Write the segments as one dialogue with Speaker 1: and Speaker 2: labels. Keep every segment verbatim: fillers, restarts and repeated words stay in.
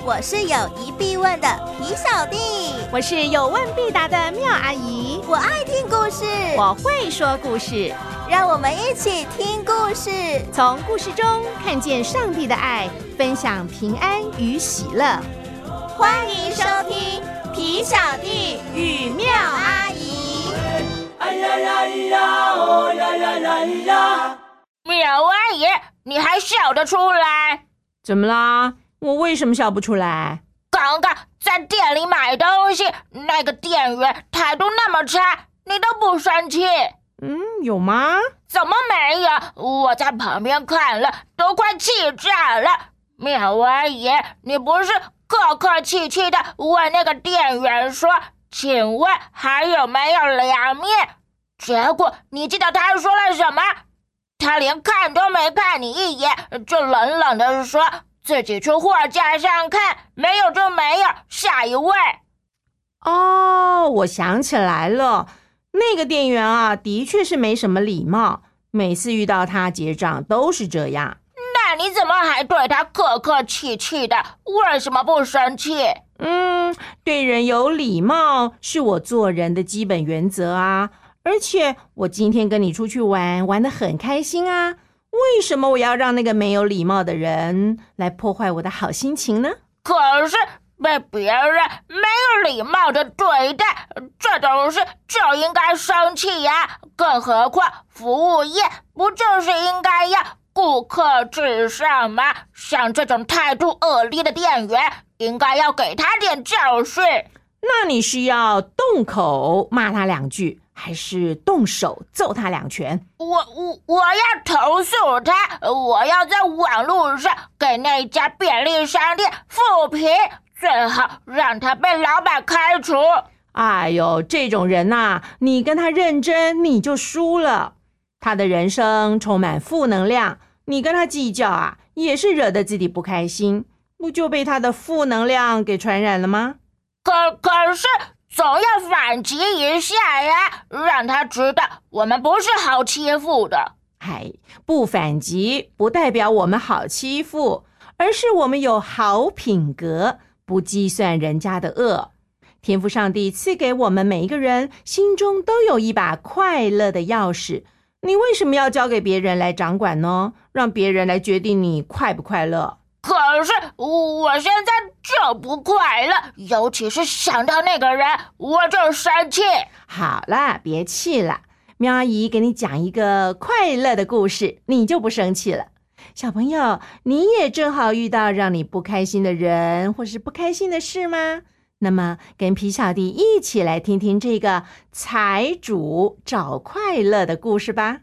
Speaker 1: 我是有疑必问的皮小弟，
Speaker 2: 我是有问必答的妙阿姨。
Speaker 1: 我爱听故事，
Speaker 2: 我会说故事，
Speaker 1: 让我们一起听故事，
Speaker 2: 从故事中看见上帝的爱，分享平安与喜乐。
Speaker 1: 欢迎收听皮小弟与妙阿姨。
Speaker 3: 哎呀呀呀哦呀呀呀呀！
Speaker 4: 妙阿姨，你还笑得出来？
Speaker 2: 怎么啦？我为什么笑不出来？
Speaker 4: 刚刚在店里买东西，那个店员态度那么差，你都不生气？
Speaker 2: 嗯，有吗？
Speaker 4: 怎么没有？我在旁边看了，都快气炸了。妙阿姨，你不是客客气气的问那个店员说，请问还有没有凉面？结果你记得他说了什么？他连看都没看你一眼，就冷冷地说自己去货架上看，没有就没有，下一位。
Speaker 2: 哦，我想起来了，那个店员啊，的确是没什么礼貌，每次遇到他结账都是这样。
Speaker 4: 那你怎么还对他客客气气的？为什么不生气？
Speaker 2: 嗯，对人有礼貌是我做人的基本原则啊。而且我今天跟你出去玩，玩得很开心啊，为什么我要让那个没有礼貌的人来破坏我的好心情呢？
Speaker 4: 可是被别人没有礼貌的对待，这种事就应该生气呀！更何况服务业不就是应该要顾客至上吗？像这种态度恶劣的店员，应该要给他点教训。
Speaker 2: 那你是要动口骂他两句，还是动手揍他两拳？
Speaker 4: 我我我要投诉他，我要在网络上给那家便利商店负评，最好让他被老板开除。
Speaker 2: 哎呦，这种人啊，你跟他认真你就输了。他的人生充满负能量，你跟他计较啊，也是惹得自己不开心，不就被他的负能量给传染了吗？
Speaker 4: 可可是总要反击一下呀，让他知道我们不是好欺负的。
Speaker 2: 哎，不反击不代表我们好欺负，而是我们有好品格，不计算人家的恶。天父上帝赐给我们每一个人心中都有一把快乐的钥匙，你为什么要交给别人来掌管呢？让别人来决定你快不快乐？
Speaker 4: 可是我现在就不快乐，尤其是想到那个人，我就生气。
Speaker 2: 好啦，别气了，喵阿姨给你讲一个快乐的故事，你就不生气了。小朋友，你也正好遇到让你不开心的人或是不开心的事吗？那么跟皮小弟一起来听听这个财主找快乐的故事吧。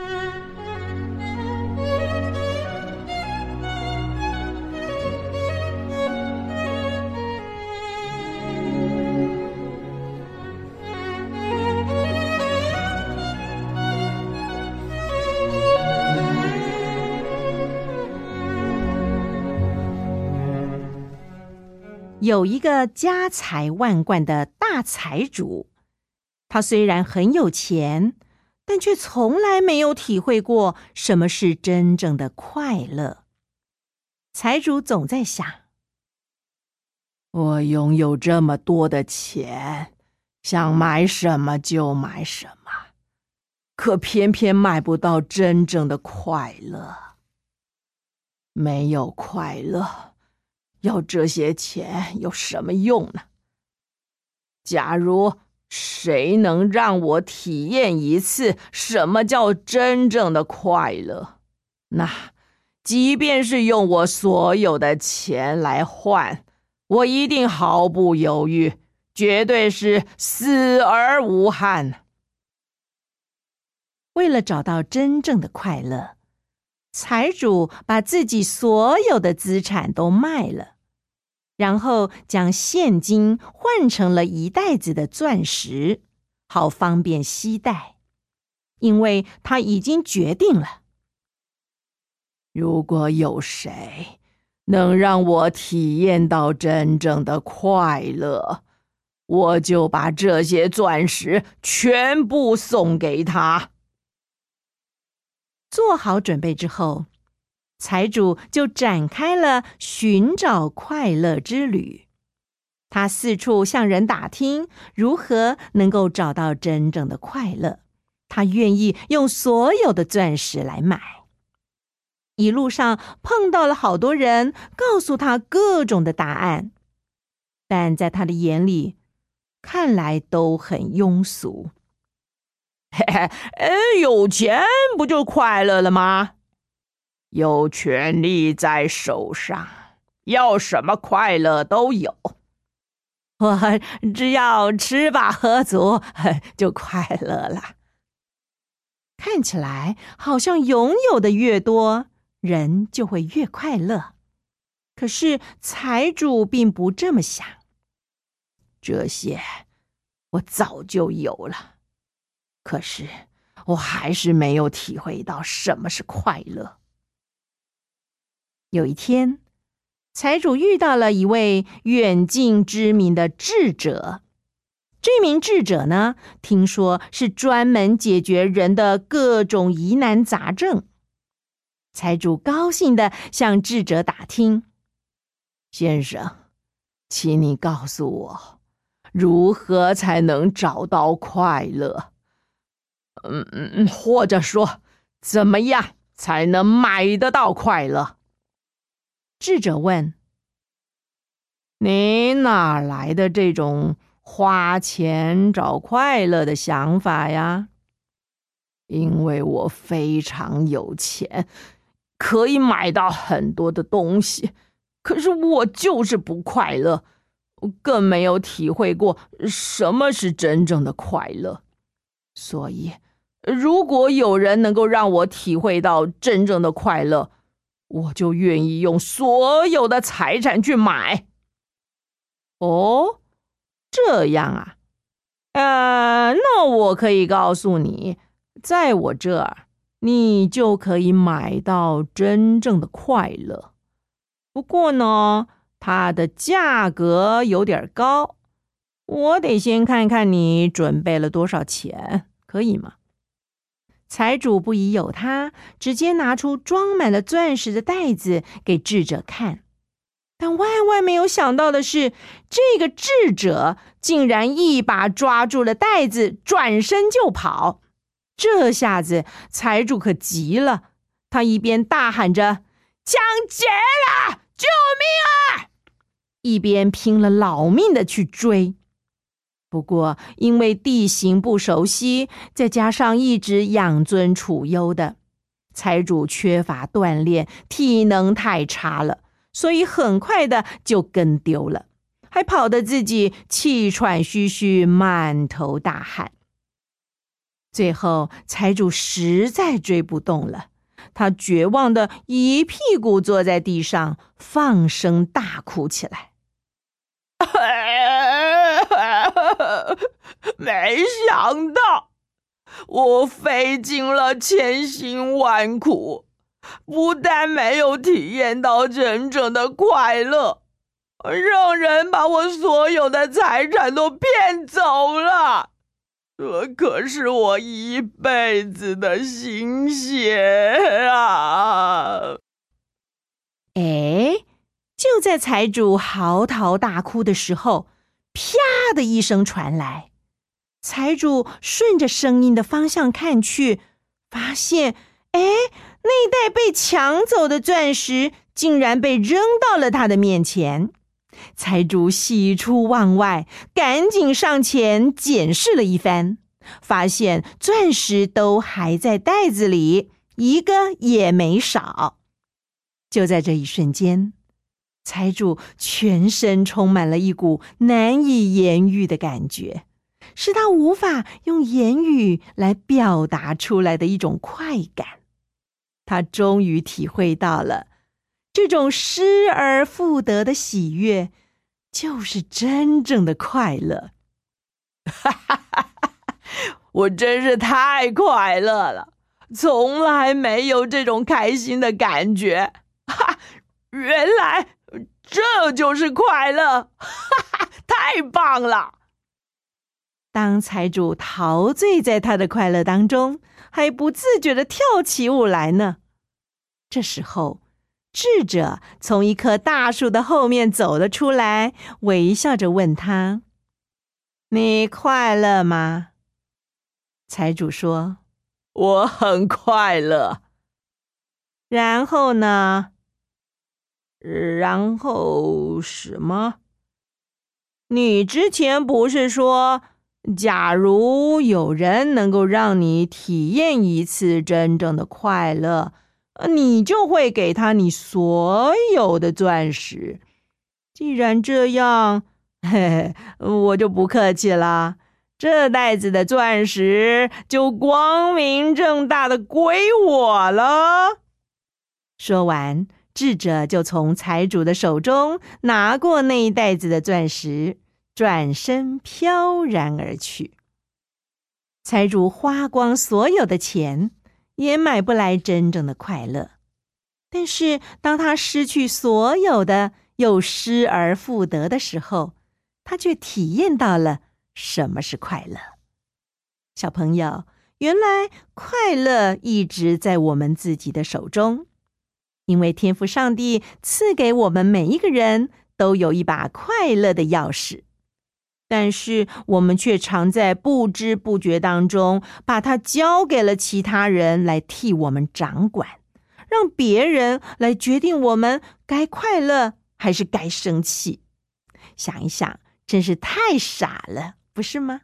Speaker 2: 有一个家财万贯的大财主，他虽然很有钱，但却从来没有体会过什么是真正的快乐。财主总在想，我拥有这么多的钱，想买什么就买什么，可偏偏买不到真正的快乐。没有快乐，要这些钱有什么用呢？假如谁能让我体验一次什么叫真正的快乐，那即便是用我所有的钱来换，我一定毫不犹豫，绝对是死而无憾。为了找到真正的快乐，财主把自己所有的资产都卖了，然后将现金换成了一袋子的钻石，好方便携带。因为他已经决定了，如果有谁能让我体验到真正的快乐，我就把这些钻石全部送给他。做好准备之后， 财主就展开了寻找快乐之旅。他四处向人打听如何能够找到真正的快乐，他愿意用所有的钻石来买。一路上碰到了好多人，告诉他各种的答案，但在他的眼里，看来都很庸俗。嘿嘿，有钱不就快乐了吗？有权力在手上，要什么快乐都有。我只要吃饱喝足就快乐了。看起来好像拥有的越多，人就会越快乐。可是财主并不这么想。这些我早就有了，可是我还是没有体会到什么是快乐。有一天，财主遇到了一位远近知名的智者。这名智者呢，听说是专门解决人的各种疑难杂症。财主高兴地向智者打听：先生，请你告诉我，如何才能找到快乐？嗯嗯，或者说，怎么样才能买得到快乐？智者问：你哪来的这种花钱找快乐的想法呀？因为我非常有钱，可以买到很多的东西，可是我就是不快乐，更没有体会过什么是真正的快乐。所以，如果有人能够让我体会到真正的快乐，我就愿意用所有的财产去买。哦，这样啊，呃，那我可以告诉你，在我这儿，你就可以买到真正的快乐。不过呢，它的价格有点高，我得先看看你准备了多少钱，可以吗？财主不疑有他，直接拿出装满了钻石的袋子给智者看。但万万没有想到的是，这个智者竟然一把抓住了袋子，转身就跑。这下子财主可急了，他一边大喊着抢劫了，救命啊，一边拼了老命的去追。不过因为地形不熟悉，再加上一直养尊处优的，财主缺乏锻炼，体能太差了，所以很快的就跟丢了，还跑得自己气喘吁吁，满头大汗。最后财主实在追不动了，他绝望的一屁股坐在地上，放声大哭起来。没想到我费尽了千辛万苦，不但没有体验到真正的快乐，让人把我所有的财产都骗走了。这可是我一辈子的心血啊！哎，就在财主嚎啕大哭的时候，啪的一声传来。财主顺着声音的方向看去，发现，哎，那袋被抢走的钻石竟然被扔到了他的面前。财主喜出望外，赶紧上前检视了一番，发现钻石都还在袋子里，一个也没少。就在这一瞬间，财主全身充满了一股难以言喻的感觉，是他无法用言语来表达出来的一种快感。他终于体会到了，这种失而复得的喜悦，就是真正的快乐。我真是太快乐了，从来没有这种开心的感觉。哈，原来这就是快乐，哈哈，太棒了！当财主陶醉在他的快乐当中，还不自觉地跳起舞来呢。这时候， 智者从一棵大树的后面走了出来，微笑着问他：你快乐吗？财主说：我很快乐。然后呢？然后什么？你之前不是说，假如有人能够让你体验一次真正的快乐，你就会给他你所有的钻石。既然这样，嘿嘿，我就不客气了，这袋子的钻石就光明正大的归我了。说完，智者就从财主的手中拿过那一袋子的钻石，转身飘然而去。财主花光所有的钱，也买不来真正的快乐。但是当他失去所有的，又失而复得的时候，他却体验到了什么是快乐。小朋友，原来快乐一直在我们自己的手中，因为天父上帝赐给我们每一个人都有一把快乐的钥匙，但是我们却常在不知不觉当中把它交给了其他人来替我们掌管，让别人来决定我们该快乐还是该生气。想一想，真是太傻了，不是吗？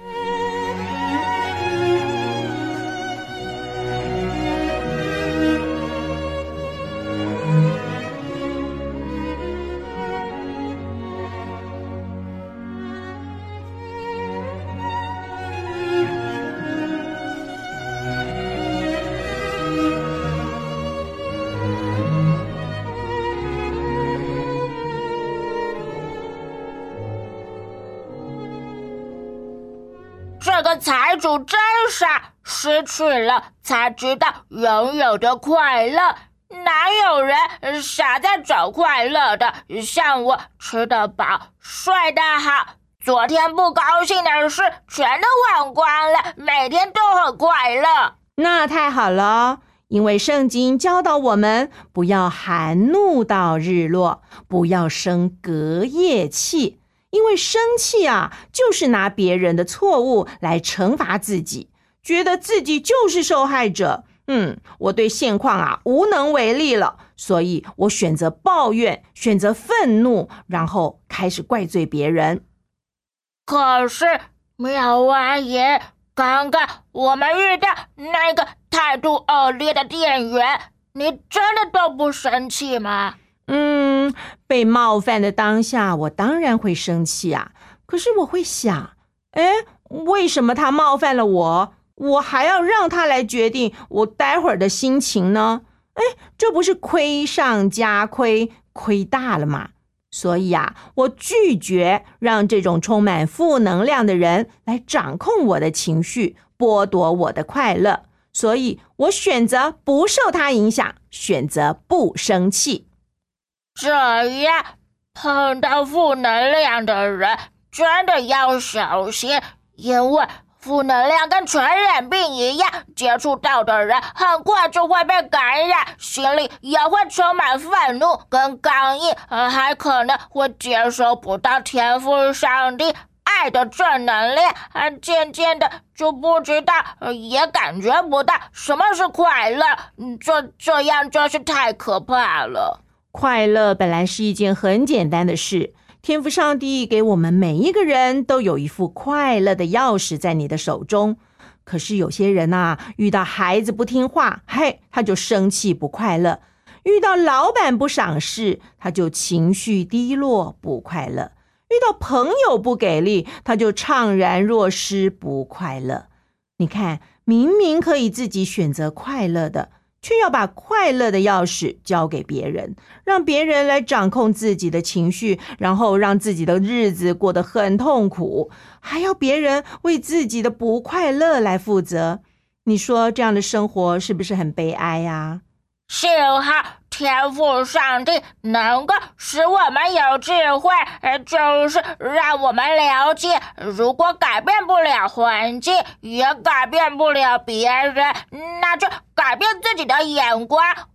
Speaker 4: 这个财主真傻，失去了才知道拥有的快乐。哪有人傻在找快乐的？像我吃得饱，睡得好，昨天不高兴的事全都忘光了，每天都很快乐。
Speaker 2: 那太好了，因为圣经教导我们不要含怒到日落，不要生隔夜气。因为生气啊，就是拿别人的错误来惩罚自己，觉得自己就是受害者。嗯，我对现况啊无能为力了，所以我选择抱怨，选择愤怒，然后开始怪罪别人。
Speaker 4: 可是妙阿姨，刚刚我们遇到那个态度恶劣的店员，你真的都不生气吗？
Speaker 2: 嗯，被冒犯的当下，我当然会生气啊。可是我会想，诶，为什么他冒犯了我？我还要让他来决定我待会儿的心情呢？诶，这不是亏上加亏，亏大了吗？所以啊，我拒绝让这种充满负能量的人来掌控我的情绪，剥夺我的快乐。所以我选择不受他影响，选择不生气。
Speaker 4: 这样碰到负能量的人真的要小心，因为负能量跟传染病一样，接触到的人很快就会被感染，心里也会充满愤怒跟刚硬，还可能会接收不到天父上帝爱的正能量，渐渐的就不知道也感觉不到什么是快乐，这这样真是太可怕了。
Speaker 2: 快乐本来是一件很简单的事，天父上帝给我们每一个人都有一副快乐的钥匙在你的手中。可是有些人啊，遇到孩子不听话，嘿，他就生气不快乐；遇到老板不赏识，他就情绪低落不快乐；遇到朋友不给力，他就怅然若失不快乐。你看，明明可以自己选择快乐的，却要把快乐的钥匙交给别人，让别人来掌控自己的情绪，然后让自己的日子过得很痛苦，还要别人为自己的不快乐来负责。你说这样的生活是不是很悲哀呀？
Speaker 4: 幸好天父上帝能够使我们有智慧，就是让我们了解，如果改变不了环境，也改变不了别人，那就改变自己的眼光，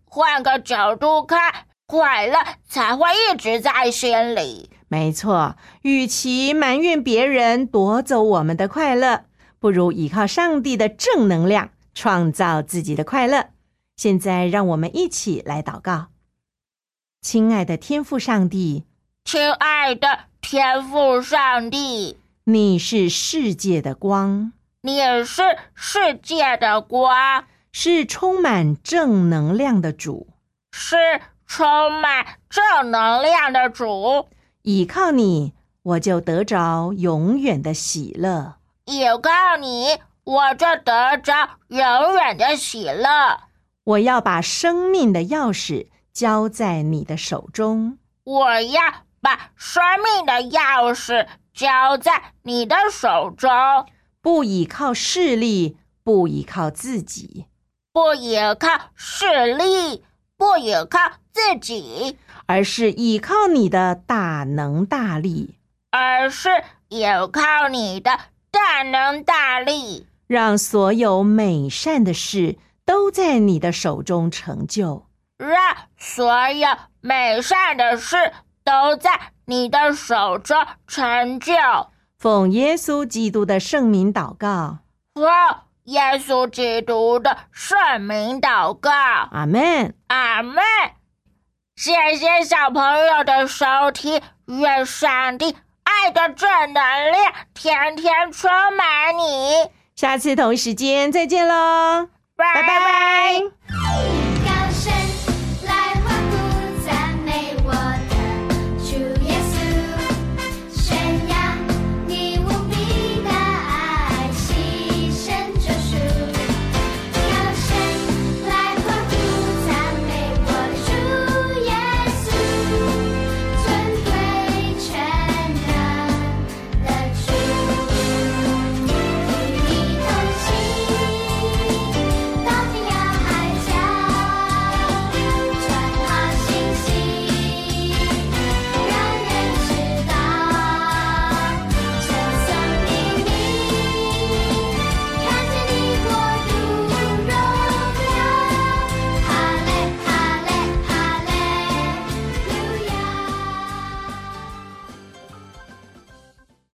Speaker 4: 换个角度看，快乐才会一直在心里。
Speaker 2: 没错，与其埋怨别人夺走我们的快乐，不如依靠上帝的正能量，创造自己的快乐。现在让我们一起来祷告。亲爱的天父上帝，
Speaker 4: 亲爱的天父上帝，
Speaker 2: 你是世界的光，
Speaker 4: 你是世界的光，
Speaker 2: 是充满正能量的主，
Speaker 4: 是充满正能量的主。
Speaker 2: 依靠你，我就得着永远的喜乐。
Speaker 4: 依靠你，我就得着永远的喜乐。
Speaker 2: 我要把生命的钥匙交在你的手中。
Speaker 4: 我要把生命的钥匙交在你的手中。
Speaker 2: 不依靠势力，不依靠自己，
Speaker 4: 不依靠势力，不依靠自己，
Speaker 2: 而是依靠你的大能大力，
Speaker 4: 而是依靠你的大能大力，
Speaker 2: 让所有美善的事都在你的手中成就，
Speaker 4: 让所有美善的事都在你的手中成就。
Speaker 2: 奉耶稣基督的圣名祷告，
Speaker 4: 奉耶稣基督的圣名祷告，
Speaker 2: 阿们，
Speaker 4: 阿们。谢谢小朋友的收听，愿上帝爱的正能量天天充满你。
Speaker 2: 下次同时间再见喽，
Speaker 4: 拜
Speaker 2: 拜拜。